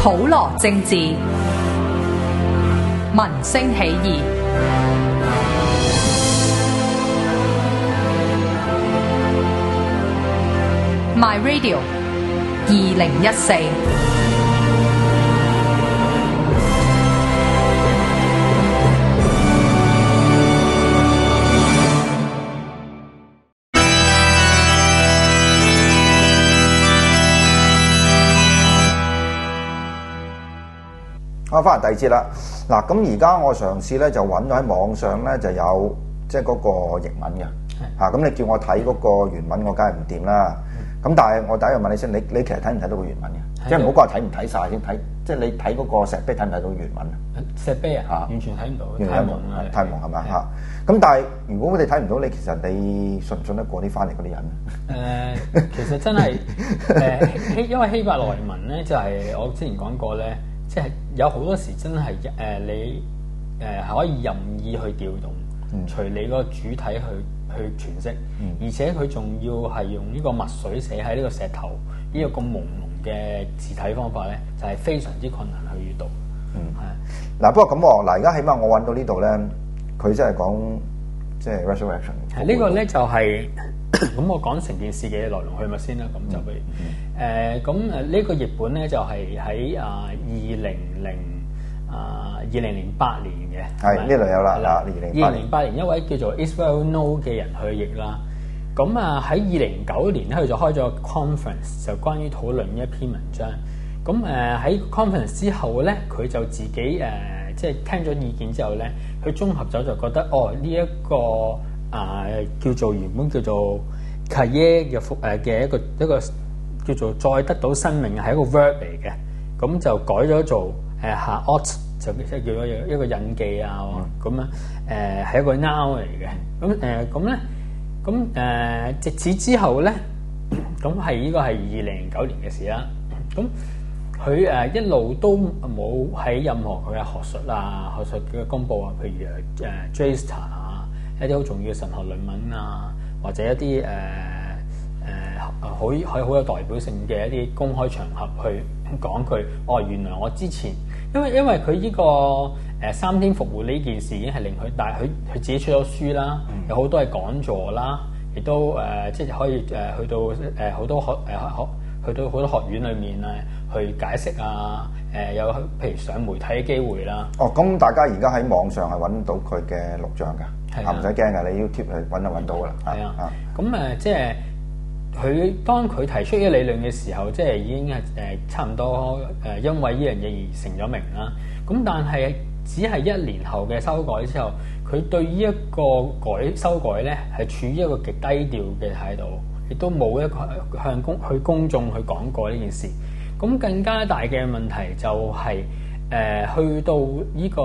普羅政治，民聲起義。My Radio 2014。 翻嚟第二節啦。嗱，咁而家我嘗試咧就揾咗喺網上咧就有即係嗰個譯文嘅嚇。咁你叫我睇嗰個原文，我梗係唔掂啦。咁但係我第一樣問你先，你其實睇唔睇到個原文嘅？即係唔好講話睇唔睇晒先睇，即係你睇嗰個石碑睇唔睇到原文啊？ 石碑啊，完全睇唔到，太蒙啦， 太蒙係咪嚇？咁但係如果我哋睇唔到，你其實你信唔信得過啲翻嚟嗰啲人？ 其實真係因為希伯來文咧，就係我之前講過咧。即係有好多時真係你可以任意去調動，隨你個主體去詮釋，而且佢仲要係用呢個墨水寫喺呢個石頭呢個咁朦朧嘅字體方法咧，就係非常之困難去閱讀。 嗱，不過咁喎，嗱而家起碼我揾到呢度咧，佢真係講即係 resurrection。 呢個咧就係咁，我講成件事嘅來龍去脈先啦。咁就譬如呢個譯本咧就係喺2008年嘅， 係呢度有啦。 2008年一位叫做 Israel No 嘅人去譯啦。咁喺2009年咧，佢就開咗個 conference， 就關於討論一篇文章。咁喺 conference 之後咧，佢就自己即係聽咗意見之後咧，佢綜合咗就覺得呢一個叫做原本叫做 Kaye 嘅一個叫做再得到生命係一個 verb 嚟嘅，咁就改咗做Ha'ot 就即係叫咗一個印記啊咁樣係一個 noun 嚟嘅。咁直至之後咧，咁呢個係2009年嘅事啦。咁佢一路都冇喺任何佢嘅學術嘅公佈啊，譬如J-Star 啊，一啲好重要嘅神學論文啊，或者一啲好有代表性嘅一啲公開場合去講佢原來我之前因為佢呢個三天復活呢件事已經係令佢，但係佢自己出咗書啦，有好多係講座啦，亦都即係可以去到好多去到好多學院裏面去解釋啊，有譬如上媒體嘅機會啦。 咁大家而家喺網上係揾到佢嘅錄像㗎，唔使驚㗎，你 YouTube 係揾到㗎啦。 係啊，咁即係佢當佢提出呢個理論嘅時候，即係已經係差唔多因為呢樣嘢而成咗名啦。咁但係只係1年後嘅修改之後，佢對呢一個修改咧係處於一個極低調嘅態度，亦都冇一個向公眾去講過呢件事。咁更加大嘅問題就係去到呢個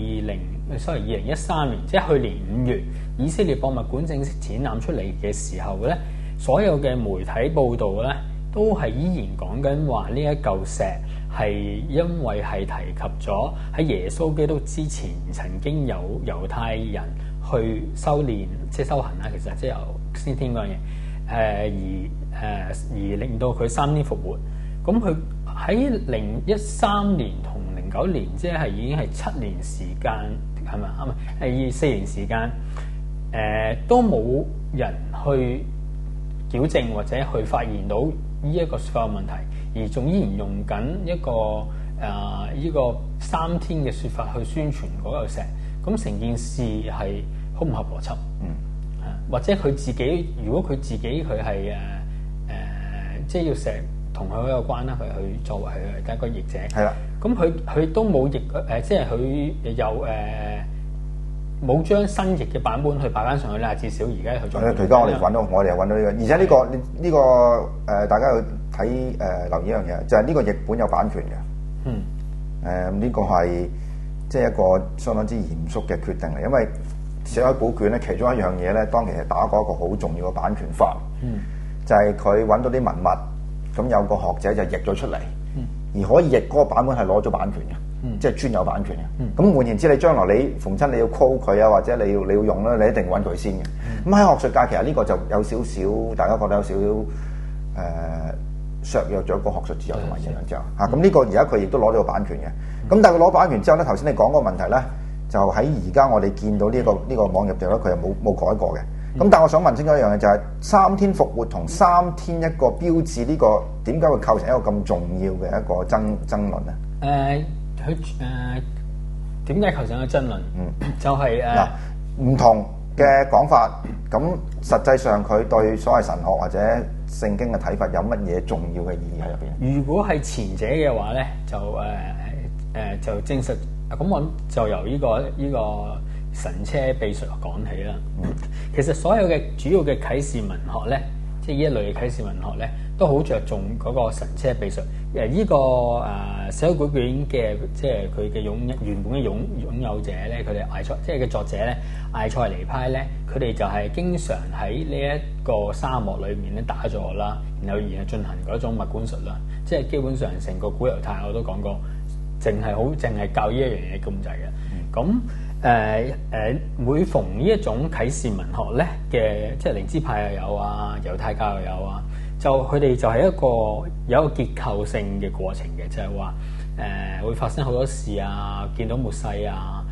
2013年，即係去年5月，以色列博物館正式展覽出嚟嘅時候咧，所有嘅媒體報導咧都係依然講緊話呢一嚿石係因為係提及咗喺耶穌基督之前曾經有猶太人去修練即係修行啦，其實即係由先天嗰樣嘢而令到佢3天復活。咁佢喺2013年同09年，即係已經係7年時間，係咪啊？係4年時間，都冇人去矯正或者去發現到呢一個說法問題，而仲依然用緊一個呢個3天嘅說法去宣傳嗰嚿石，咁成件事係好唔合邏輯。或者佢自己，如果佢自己佢係即係要石同佢有關啦，佢去作為佢第一個譯者。係啦。咁佢都冇譯即係佢有冇將新譯嘅版本去擺翻上去啦。至少而家去做。 而家我哋揾到呢個，而且呢個大家要睇留意一樣嘢，就係呢個譯本有版權嘅。呢個係即係一個相當之嚴肅嘅決定嚟，因為寫開古卷咧，其中一樣嘢咧，當其時打過一個好重要嘅版權法，就係佢揾到啲文物，咁有個學者就譯咗出嚟，而可以譯嗰個版本係攞咗版權嘅，即係專有版權嘅。咁換言之，你將來你逢親你要 call 佢啊，或者你要用咧，你一定揾佢先嘅。咁喺學術界其實呢個就有少少，大家覺得有少少削弱咗個學術自由同埋言論自由嚇。咁呢個而家佢亦都攞咗個版權嘅。咁但係佢攞版權之後咧，頭先你講嗰個問題咧，就喺而家我哋見到呢個網頁度咧，佢又冇改過嘅。咁但係我想問清楚一樣嘢，就係三天復活同三天一個標誌呢個點解會構成一個咁重要嘅一個爭論咧？ 點解構成一個爭論？就係嗱唔同嘅講法，咁實際上佢對所謂神學或者聖經嘅睇法有乜嘢重要嘅意義喺入邊？ 如果係前者嘅話咧，就證實咁我就由呢個神車秘術講起啦。其實所有嘅主要嘅啟示文學咧，即係呢一類嘅啟示文學咧，都好着重嗰個神車秘術。呢個寫好古卷嘅，即係佢嘅原本嘅擁有者咧，佢哋即係嘅作者咧，艾塞尼派咧，佢哋就係經常喺呢一個沙漠裏面咧打坐啦，然後進行嗰種物觀術啦。即係基本上成個古猶太我都講過，淨係教呢一樣嘢咁滯嘅。咁每逢呢一種啟示文學咧嘅，即係靈知派又有啊，猶太教又有啊，就佢哋就係有一個結構性嘅過程嘅，就係話會發生好多事啊，見到末世啊，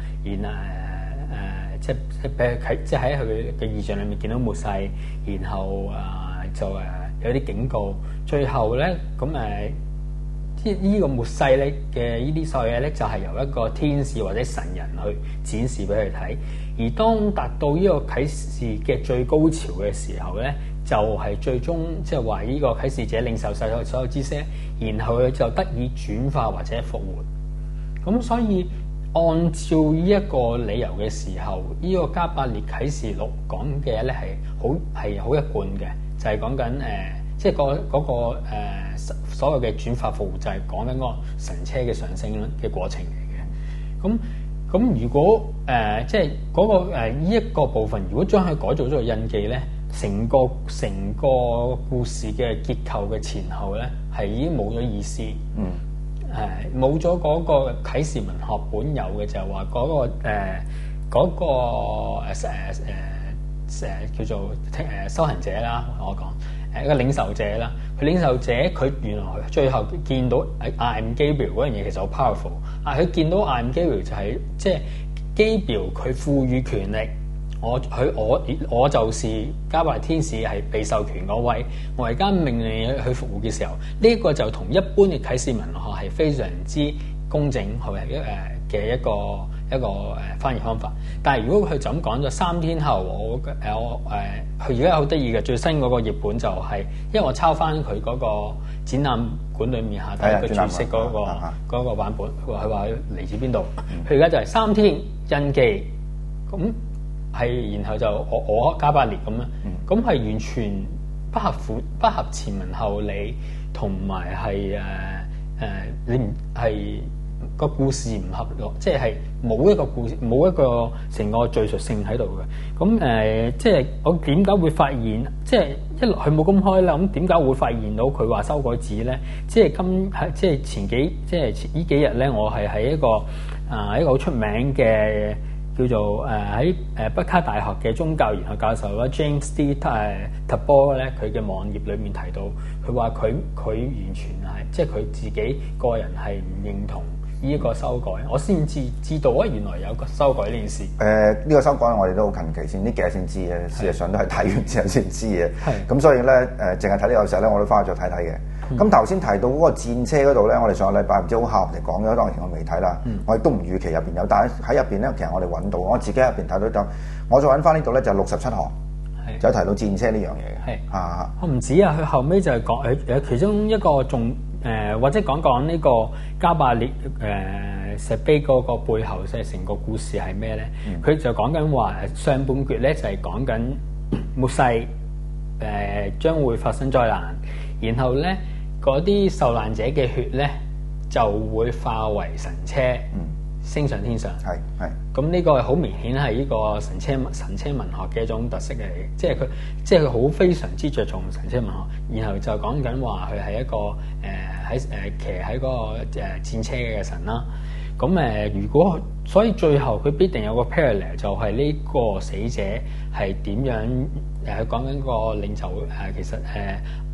即係喺佢嘅意象裏面見到末世，然後就有啲警告，最後咧咁呢個末世咧嘅呢啲所有嘢咧，就係由一個天使或者神人去展示俾佢睇。而當達到呢個啟示嘅最高潮嘅時候咧，就係最終即係話呢個啟示者領受晒所有知識，然後佢就得以轉化或者復活。咁所以按照呢一個理由嘅時候，呢個加百列啟示錄講嘅咧係好一貫嘅，就係講緊即係嗰個所有嘅轉化復活就係講緊個神車嘅上升嘅過程嚟嘅。咁如果即係嗰個呢一個部分，如果將佢改造咗個印記咧，成個故事嘅結構嘅前後咧係已經冇咗意思。冇咗嗰個啟示文學本有嘅就係話嗰個叫做修行者啦，我講。一個領受者啦，領受者佢原來最後見到 I am Gabriel 嗰樣嘢其實好 powerful。佢見到 I am Gabriel 就係即係 Gabriel 佢賦予權力，我就是加百列天使係被授權嗰位，我而家命令你去復活嘅時候，呢個就同一般嘅啟示文學係非常之公正嘅一個翻譯方法。但係如果佢就咁講咗3天後，佢而家好得意嘅最新嗰個譯本就係，因為我抄翻佢嗰個展覽館裡面下底嘅注釋嗰個版本，佢話嚟自邊度？佢而家就係3天印記，咁係然後就我加百列咁樣，咁係完全不合前文後理，同埋係你唔係。個故事唔合落，即係冇一個故事，冇一個成個敘述性喺度嘅。咁即係我點解會發現，即係一來佢冇公開啦，咁點解會發現到佢話修改紙咧？即係前呢幾日咧，我係喺一個好出名嘅叫做喺北卡大學嘅宗教研究教授啦 James D. Tabor 咧，佢嘅網頁裏面提到，佢話佢完全係即係佢自己個人係唔認同。呢一個修改，我先知道啊！原來有個修改呢件事。 呢個修改我哋都好近期先，呢幾日先知嘅。事實上都係睇完之後先知嘅。咁所以咧淨係睇呢個時候咧，我都翻去再睇睇嘅。咁頭先提到嗰個戰車嗰度咧，我哋上個禮拜唔知好巧嚟講咗，當時我未睇啦。我亦都唔預期入邊有，但係喺入邊咧，其實我哋揾到，我自己入邊睇到就，我再揾翻呢度咧就67行，就提到戰車呢樣嘢嘅。 我唔止啊，佢後尾就係講其中一個仲。或者講呢個加百列石碑嗰個背後，即係成個故事係咩咧？佢就講緊話上半橛咧就係講緊末世，將會發生災難，然後咧嗰啲受難者嘅血咧就會化為神車，升上天上。係。咁呢個係好明顯係呢個神車文學嘅一種特色嚟嘅，即係佢好非常之着重神車文學，然後就講緊話佢係一個騎喺嗰個戰車嘅神啦。咁如果所以最後佢必定有個 parallel，就係呢個死者係點樣？佢講緊個領袖其實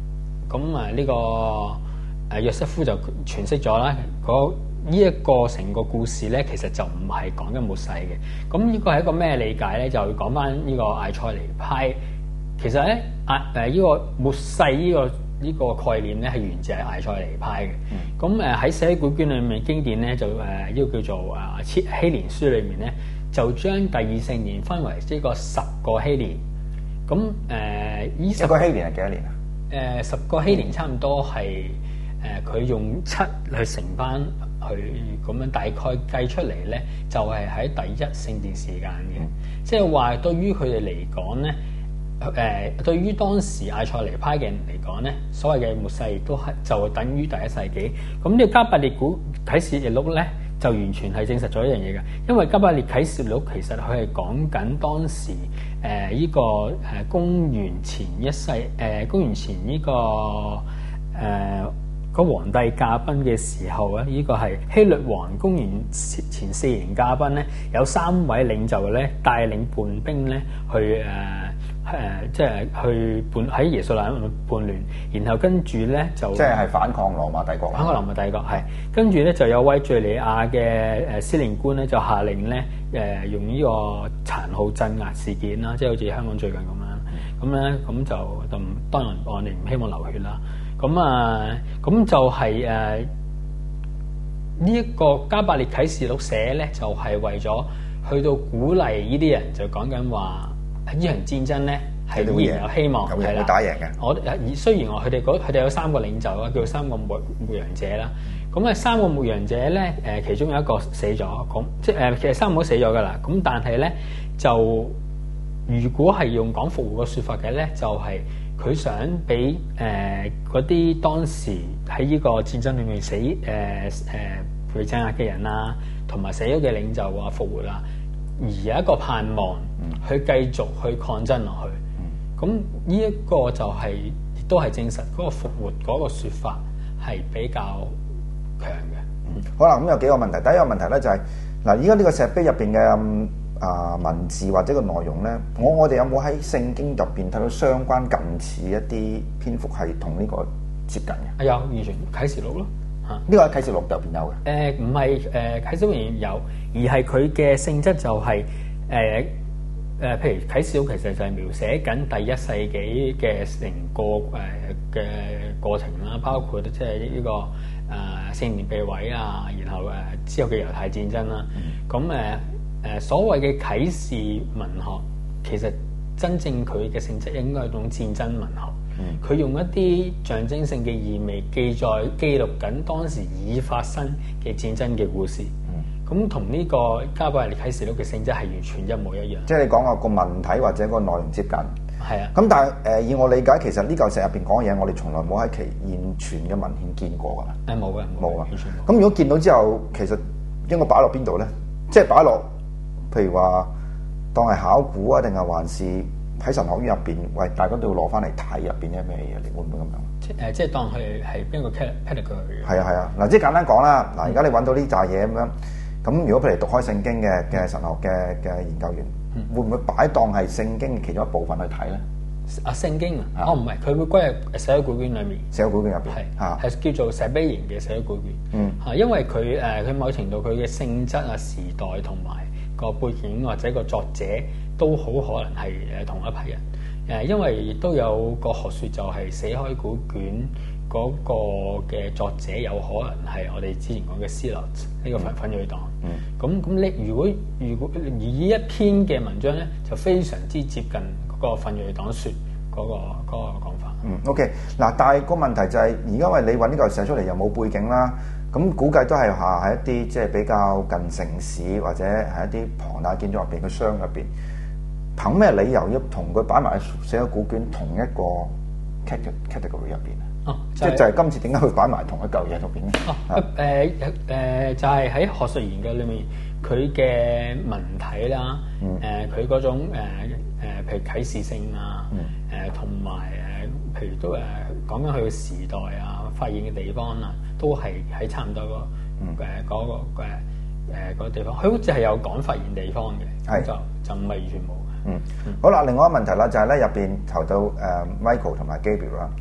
呢個約瑟夫就詮釋咗啦。呢一個成個故事咧，其實就唔係講緊末世嘅。咁呢個係一個咩理解咧？就講翻呢個艾塞尼派。其實咧，呢個末世呢個概念咧係源自係艾塞尼派嘅。咁喺死海古卷裏面經典咧就呢個叫做希年書裏面咧，就將第二聖年分為呢個10個希年。咁呢 10個希年係幾多年啊 ？10個希年差唔多係佢用7去乘翻去咁樣大概計出嚟咧，就係喺第一聖殿時間嘅。即係話對於佢哋嚟講咧。對於當時艾塞尼派嘅人嚟講咧，所謂嘅末世亦都係就等於第一世紀。咁呢個加百列古啟示錄咧，就完全係證實咗一樣嘢嘅。因為加百列啟示錄其實佢係講緊當時呢個公元前一世公元前呢個皇帝駕崩嘅時候咧，呢個係希律王公元前4年駕崩咧，有3位領袖咧帶領叛兵咧去即係去喺耶路撒冷叛亂，然後跟住咧就即係反抗羅馬帝國。 反抗羅馬帝國係，跟住咧就有位敍利亞嘅司令官咧就下令咧用呢個殘酷鎮壓事件啦，即係好似香港最近咁樣。咁咧咁就當然我哋唔希望流血啦。咁就係呢一個加百列啟示錄寫咧，就係為咗去到鼓勵呢啲人，就講緊話呢場戰爭咧係依然有希望，係啦， 會打贏嘅。 雖然佢哋有3個領袖啦，叫做3個牧羊者啦。咁3個牧羊者咧其中有一個死咗，咁即係其實3個都死咗噶啦。咁但係咧就如果係用講復活嘅説法嘅咧，就係、佢想俾嗰啲當時喺呢個戰爭裏面死被鎮壓嘅人啦，同埋死咗嘅領袖啊復活啦，而有一個盼望去繼續去抗爭落去。咁呢一個就係亦都係證實嗰個復活嗰個説法係比較強嘅。 好啦，咁有幾個問題。第一個問題咧就係嗱，依家呢個石碑入邊嘅文字或者個內容咧，我哋有冇喺聖經入邊睇到相關近似一啲篇幅係同呢個接近嘅？ 有完全啟示錄咯， 呢個喺啟示錄入邊有嘅。 唔係啟示錄入邊有，而係佢嘅性質就係譬如啟示錄其實就係描寫緊第一世紀嘅成個嘅過程啦，包括即係呢個聖殿被毀啊，然後之後嘅猶太戰爭啦，咁所謂嘅啟示文學，其實真正佢嘅性質應該係一種戰爭文學。佢用一啲象徵性嘅意味記錄緊當時已發生嘅戰爭嘅故事。咁同呢個加百列啟示錄嘅性質係完全一模一樣。即係你講話個文體或者個內容接近。 係啊。咁但係以我理解，其實呢嚿石入邊講嘅嘢，我哋從來冇喺其現存嘅文獻見過㗎啦。 冇嘅， 冇啊。 完全冇。 咁如果見到之後，其實應該擺落邊度咧？即係擺落。譬如話當係考古啊，定係還是喺神學院入邊，喂，大家都要攞翻嚟睇入邊啲咩嘢？你會唔會咁樣？ 即係當佢係邊個 category？ 係啊。嗱，即係簡單講啦。嗱，而家你揾到呢扎嘢咁樣，咁如果譬如讀開聖經嘅神學嘅研究員，會唔會擺當係聖經其中一部分去睇咧？ 聖經啊？唔係，佢會歸入死海古卷裏面。 死海古卷入邊係叫做石碑型嘅死海古卷。因為佢某程度佢嘅性質啊、時代同埋個背景或者個作者都好可能係同一批人。因為亦都有個學説就係死海古卷嗰個嘅作者有可能係我哋之前講嘅斯諾呢個奮銳黨。咁你如果而呢一篇嘅文章咧，就非常之接近嗰個奮銳黨説嗰個講法。 OK 嗱，但係個問題就係而家因為你揾呢嚿寫出嚟又冇背景啦。咁估計都係喺一啲即係比較近城市或者係一啲龐大建築入邊嘅箱入邊，憑咩理由要同佢擺埋喺死海古卷同一個 category 入邊啊？就係今次點解會擺埋同一嚿嘢入邊咧？ 就係喺學術研究裏面，佢嘅文體啦，佢嗰種譬如啟示性啊，同埋譬如都講緊佢嘅時代啊、發現嘅地方啊。都係喺差唔多嗰個地方，佢好似係有講發現地方嘅，就唔係完全冇嘅。 好啦，另外一個問題啦，就係咧入邊投到Michael 同埋 Gabriel 啦。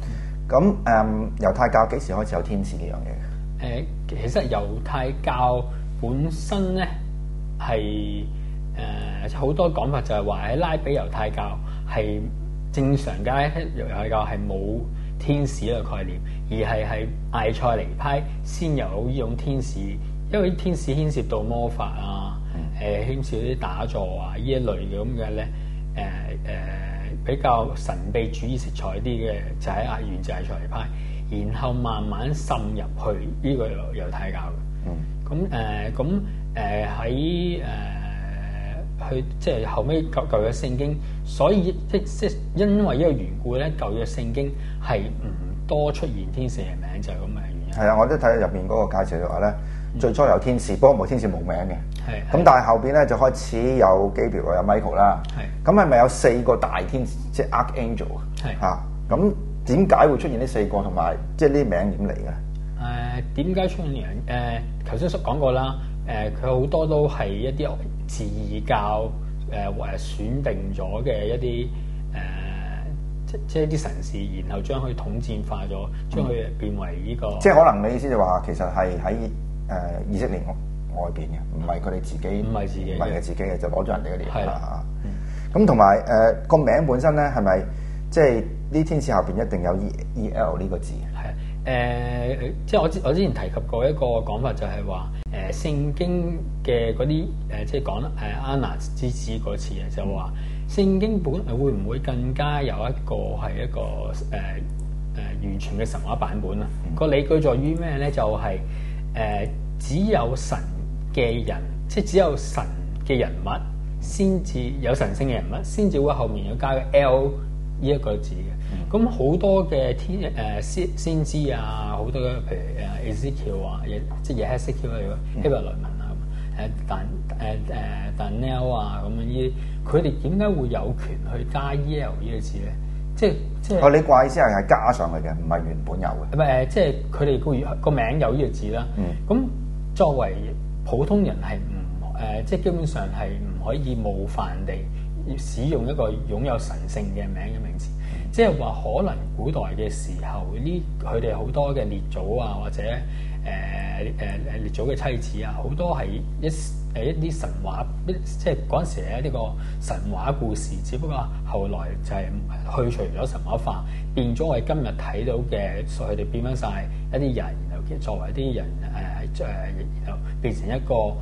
咁猶太教幾時開始有天使呢樣嘢嘅？ 其實猶太教本身咧係好多講法就係話喺拉比猶太教係正常嘅猶太教係冇天使呢個概念，而係艾塞尼派先有呢種天使，因為天使牽涉到魔法啊，牽涉啲打坐啊呢一類嘅咁嘅咧，比較神秘主義色彩啲嘅就喺源自艾塞尼派，然後慢慢滲入去呢個猶太教嘅。喺去即係後尾舊約聖經，所以即因為呢個緣故咧，舊約聖經係唔多出現天使嘅名，就係咁嘅原因。 係啊，我都睇到入邊嗰個介紹就話咧，最初有天使，不過冇天使冇名嘅。 係咁，但係後邊咧就開始有 Gabriel 有 Michael 啦。 係咁係咪有4個大天使，即係 Archangel 係啊？咁點解會出現呢4個，同埋即係呢啲名點嚟嘅？ 點解出現呢樣？頭先講過啦。佢好多都係一啲自教選定咗嘅一啲即係一啲神士，然後將佢統戰化咗，將佢變為呢個。 即係可能你意思就話其實係喺以色列外邊嘅，唔係佢哋自己，唔係佢自己嘅，就攞咗人哋嗰啲啦。咁同埋個名本身咧，係咪即係呢天使後邊一定有 E.L 呢個字？ 即係我之前提及過一個講法，就係話聖經嘅嗰啲即係講安娜之子嗰次就話聖經本會唔會更加有一個係一個完全嘅神話版本啊？個理據在於咩咧？就係只有神嘅人，即係只有神嘅人物先至有神聖嘅人物，先至會後面要加個 L 呢一個字嘅。咁好多嘅先知啊，好多嘅譬如Ezekiel 啊，即係耶西結啊，希伯來文啊，Daniel 啊咁樣呢啲，佢哋點解會有權去加 EL 呢個字咧？即係你掛意思係加上去嘅，唔係原本有嘅。 唔係即係佢哋個名有呢個字啦。咁作為普通人係即係基本上係唔可以冒犯地使用一個擁有神聖嘅名嘅名字。即係話可能古代嘅時候，佢哋好多嘅列祖啊，或者列祖嘅妻子啊，好多係一啲神話，即係嗰陣時係呢個神話故事，只不過後來就係去除咗神話化，變咗我哋今日睇到嘅，所以佢哋變翻晒一啲人，然後作為一啲人然後變成一個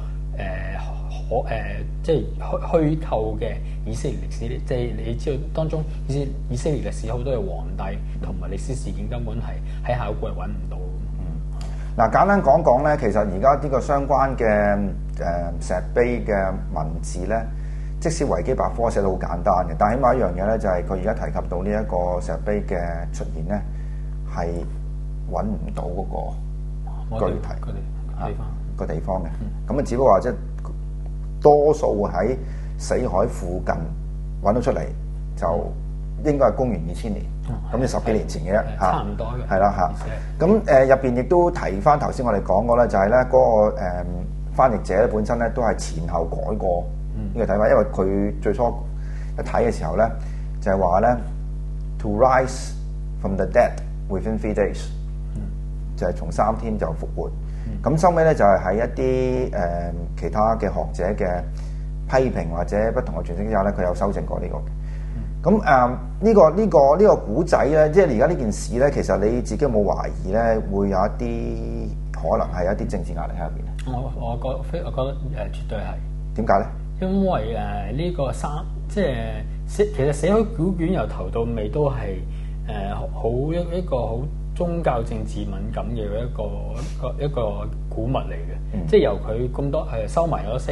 即係虛構嘅以色列歷史，即係你知道當中以色列歷史好多嘅皇帝同埋歷史事件根本係喺考古係揾唔到。 嗱，簡單講講咧，其實而家呢個相關嘅石碑嘅文字咧，即使維基百科寫得好簡單嘅，但係起碼一樣嘢咧，就係佢而家提及到呢一個石碑嘅出現咧，係揾唔到嗰個具體個地方嘅。咁啊，只不過話即係多數喺死海附近揾到出嚟，就應該係公元2000年，咁就10幾年前嘅啫， 差唔多嘅。 係啦嚇。咁入邊亦都提翻頭先我哋講過咧，就係咧嗰個翻譯者咧本身咧都係前後改過呢個睇法，因為佢最初一睇嘅時候咧就係話咧 to rise from the dead within 3 days，就係從3天就復活。咁收尾咧就係喺一啲其他嘅學者嘅批評或者不同嘅詮釋之下咧，佢有修正過呢個嘅。咁呢個古仔咧，即係而家呢件事咧，其實你自己有冇懷疑咧，會有一啲可能係一啲政治壓力喺入邊咧？ 我覺得絕對係。點解咧？ 因為呢個即係其實死海古卷由頭到尾都係好一個好宗教政治敏感嘅一個古物嚟嘅。即係由佢咁多收埋咗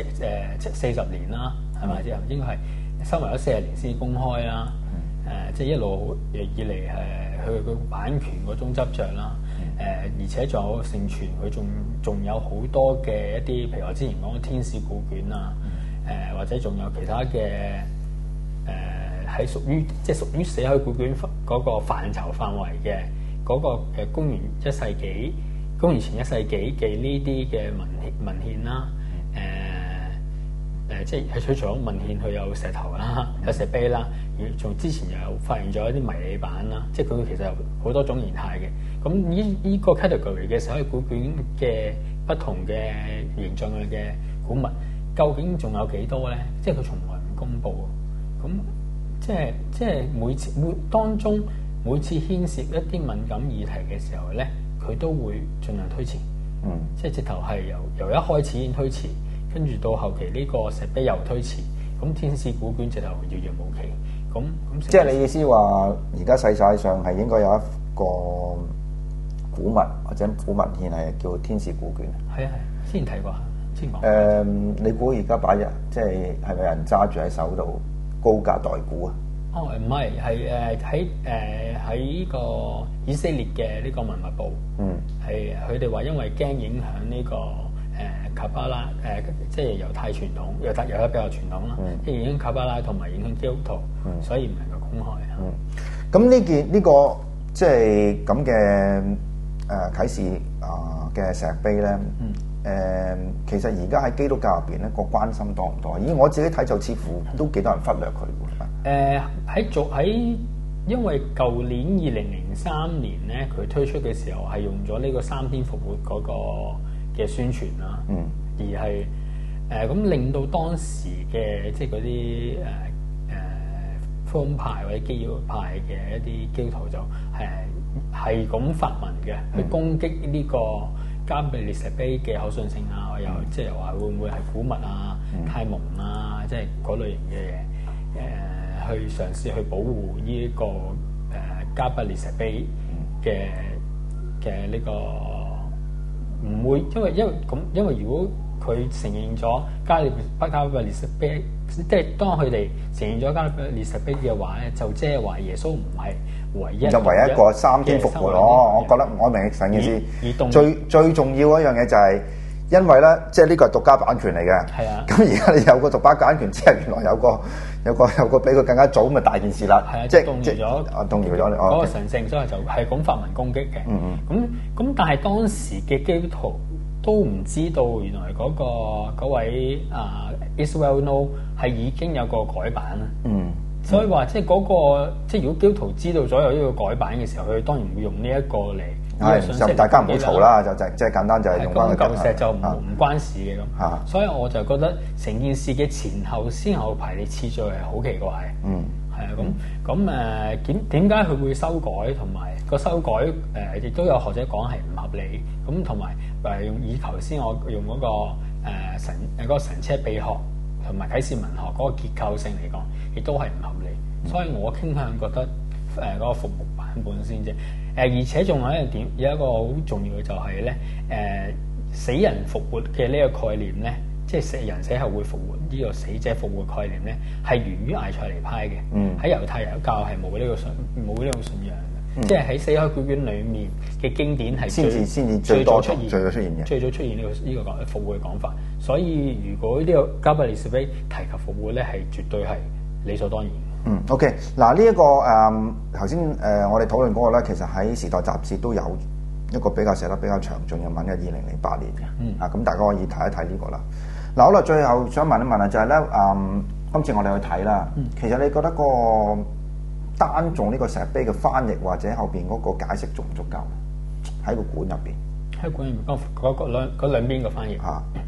40年啦，係咪之後應該係收埋咗40年先公開啦。即係一路以嚟佢個版權嗰種執着啦。而且仲有盛傳，佢仲有好多嘅一啲，譬如我之前講嘅天使古卷啊，或者仲有其他嘅係屬於死海古卷嗰個範疇範圍嘅嗰個公元前1世紀嘅呢啲嘅文獻啦， 即係佢除咗文獻佢有石頭啦，有石碑啦，而仲之前又發現咗一啲迷你版啦，即係佢其實有好多種形態嘅。咁呢個 category 嘅石刻古卷嘅不同嘅形狀嘅古物，究竟仲有幾多咧？即係佢從來唔公佈。咁即係當中每次牽涉一啲敏感議題嘅時候咧，佢都會盡量推遲。即係直頭係由一開始已經推遲，跟住到後期呢個石碑又推遲。咁天使古卷直頭遙遙無期。咁即係你意思話，而家世界上係應該有一個古物或者古文獻係叫天使古卷。 係啊係，之前睇過，之前講。 你估而家擺日即係係咪有人揸住喺手度高價代估啊？ 哦，唔係，係喺呢個以色列嘅呢個文物部，係佢哋話因為驚影響呢個卡巴拉即係猶太傳統，猶太比較傳統啦，即係影響卡巴拉同埋影響基督徒，所以唔能夠公開啊。 咁呢個即係咁嘅啟示嘅石碑咧，其實而家喺基督教入邊咧個關心多唔多？以我自己睇就似乎都幾多人忽略佢喎。因為舊年2003年咧，佢推出嘅時候係用咗呢個3天復活嗰個嘅宣傳啦，而係咁令到當時嘅即係嗰啲福音派或者基要派嘅一啲基督徒就係咁發文嘅，去攻擊呢個加百列石碑嘅可信性啊，又即係話會唔會係古物啊、太蒙啊，即係嗰類型嘅嘢，去嘗試去保護呢個加百列石碑嘅呢個唔會，因為如果佢承認咗加百列石碑，即係當佢哋承認咗加百列石碑嘅話咧，就即係話耶穌唔係唯一一個 3天復活咯。我覺得我明成件事最重要一樣嘢就係因為咧，即係呢個係獨家版權嚟嘅。係啊。咁而家你有個獨家版權，即係原來有個比佢更加早咁嘅大件事啦。係啊，即係動搖咗嗰個神聖，所以就係咁發文攻擊嘅。咁但係當時嘅基督徒都唔知道原來嗰位Israel No 係已經有個改版啦。所以話即係即係如果基督徒知道咗有呢個改版嘅時候，佢當然會用呢一個嚟。 就大家唔好嘈啦，就即係簡單就係用翻舊石就唔關事嘅咁。所以我就覺得成件事嘅前後先後排列次序係好奇怪。係啊，咁點解佢會修改，同埋個修改亦都有學者講係唔合理。咁同埋以頭先我用嗰個神車秘學同埋啟示文學嗰個結構性嚟講，亦都係唔合理。所以我傾向覺得嗰個復活版本先啫。而且仲有一樣點，有一個好重要嘅就係咧，死人復活嘅呢個概念咧，即係死人死後會復活呢個死者復活概念咧，係源於艾塞尼派嘅。喺猶太教係冇呢個信仰嘅，即係喺死海古卷裡面嘅經典係先至最早出現呢個復活嘅講法。所以如果呢個加百列石碑提及復活咧，係絕對係理所當然。 OK， 嗱呢一個頭先我哋討論嗰個咧，其實喺《時代》雜誌都有一個比較寫得比較詳盡嘅文嘅，2008年嘅。咁大家可以睇一睇呢個啦。嗱好啦，最後想問一問啊，就係咧今次我哋去睇啦，其實你覺得個單重呢個石碑嘅翻譯或者後邊嗰個解釋足唔足夠？喺個館入邊， 喺館入邊嗰兩邊嘅翻譯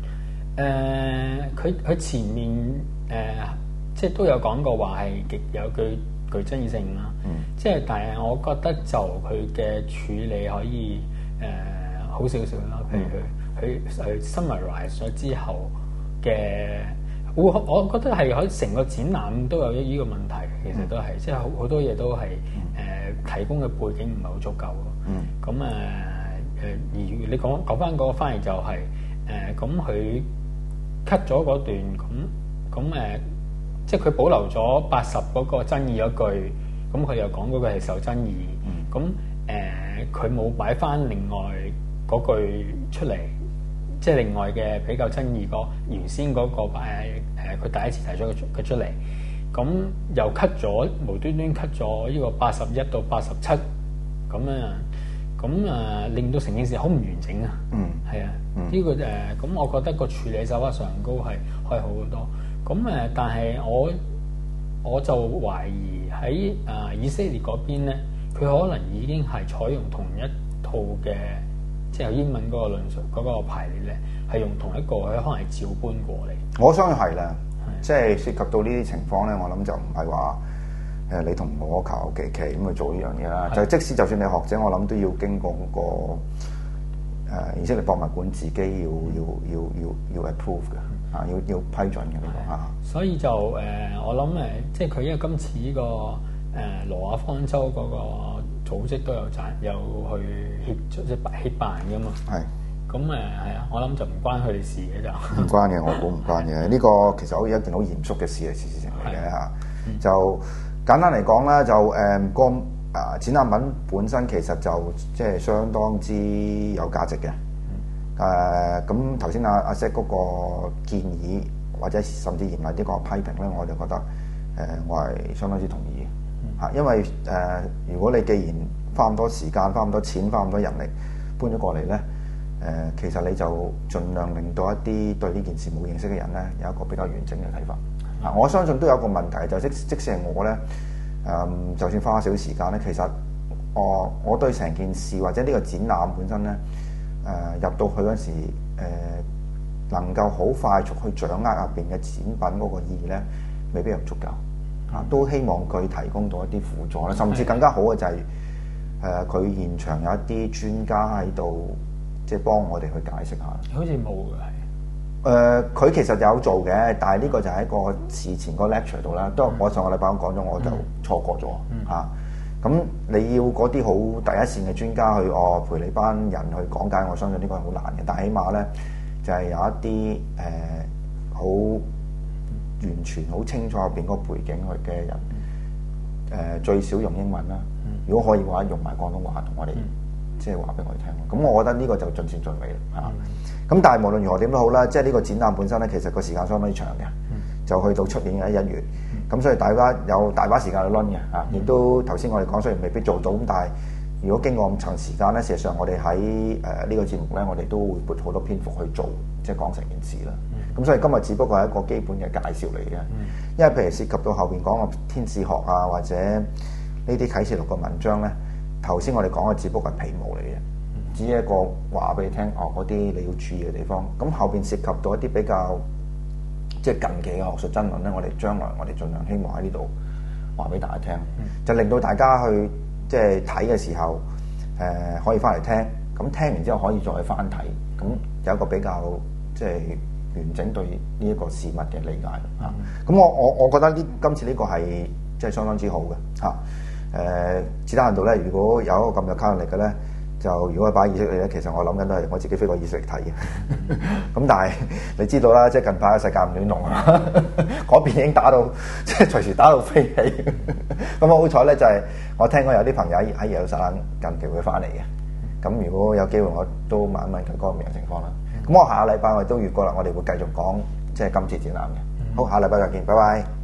佢前面即係都有講過話係極有具爭議性啦。即係但係我覺得就佢嘅處理可以好少少啦。譬如佢 summarize 咗之後嘅，我覺得係喺成個展覽都有呢個問題。其實都係即係好多嘢都係提供嘅背景唔係好足夠咯。咁而你講翻嗰個翻譯就係咁佢 cut 咗嗰段咁即係佢保留咗80嗰個爭議嗰句，咁佢又講嗰個係受爭議，咁佢冇擺翻另外嗰句出嚟，即係另外嘅比較爭議原先嗰個佢第一次提出佢出嚟，咁又 cut 咗無端端 cut 咗呢個81到87，咁令到成件事好唔完整啊。係啊，呢個咁我覺得個處理手法上高係可以好好多。 但係我就懷疑喺以色列嗰邊咧，佢可能已經係採用同一套嘅，即係英文嗰個論述嗰個排列咧，係用同一個，佢可能係照搬過嚟。 我相信係啦，即係涉及到呢啲情況咧，我諗就唔係話你同我求其其咁去做呢樣嘢啦。就即使就算你學者，我諗都要經過嗰個以色列博物館自己要 approve 嘅。要批准嘅呢個啊， 所以就我諗即係佢因為今次呢個羅亞方舟嗰個組織都有去協辦㗎嘛。係。咁係啊，我諗就唔關佢哋事嘅就。 唔關嘅，我估唔關嘅。呢個其實好似一件好嚴肅嘅事情嚟嘅嚇。就簡單嚟講啦，就展覽品本身其實就即係相當之有價值嘅。咁頭先阿 Zeke 嗰個建議或者甚至嚴厲啲個批評咧，我就覺得我係相當之同意嘅。因為如果你既然花咁多時間、花咁多錢、花咁多人力搬咗過嚟咧，其實你就盡量令到一啲對呢件事冇認識嘅人咧有一個比較完整嘅睇法。我相信都有個問題，就即使係我咧，就算花少少時間咧，其實我對成件事或者呢個展覽本身咧。入到去嗰時，能夠好快速去掌握入邊嘅展品嗰個意義咧，未必有足夠。都希望佢提供到一啲輔助啦，甚至更加好嘅就係佢現場有一啲專家喺度，即係幫我哋去解釋下。 好似冇嘅係。 佢其實有做嘅，但係呢個就喺個事前個 lecture 度啦。都我上個禮拜講咗，我就錯過咗嚇。咁你要嗰啲好第一線嘅專家去陪你班人去講解，我相信呢個係好難嘅。但係起碼咧，就係有一啲好完全好清楚入邊嗰個背景去嘅人，最少用英文啦。如果可以嘅話，用埋廣東話同我哋即係話俾我哋聽。咁我覺得呢個就盡善盡美啦嚇。咁但係無論如何點都好啦，即係呢個展覽本身咧，其實個時間相當之長嘅，就去到出年嘅1月。咁所以大家有大把時間去 run 嘅嚇，亦都頭先我哋講雖然未必做到，咁但係如果經過咁長時間咧，事實上我哋喺呢個節目咧，我哋都會撥好多篇幅去做，即係講成件事啦。咁所以今日只不過係一個基本嘅介紹嚟嘅，因為譬如涉及到後邊講個天使學啊，或者呢啲啟示錄嘅文章咧，頭先我哋講嘅只不過係皮毛嚟嘅，只係一個話俾你聽，嗰啲你要注意嘅地方。咁後邊涉及到一啲比較即係近期嘅學術爭論咧，我哋將來我哋盡量希望喺呢度話俾大家聽，就令到大家去即係睇嘅時候，可以翻嚟聽，咁聽完之後可以再翻睇，咁有一個比較即係完整對呢一個事物嘅理解嚇。咁我覺得今次呢個係即係相當之好嘅嚇。子彈度咧，如果有一個咁有吸引力嘅咧。就如果係擺以色列咧，其實我諗緊都係我自己飛過以色列睇嘅。咁但係你知道啦，即係近排嘅世界唔亂龍啊，嗰邊已經打到即係隨時打到飛起。咁好彩咧，就係我聽講有啲朋友喺耶路撒冷近期會翻嚟嘅。咁如果有機會，我都問一問佢嗰個情況啦。咁我下個禮拜我哋都預過啦，我哋會繼續講即係今次展覽嘅。好，下個禮拜再見，拜拜。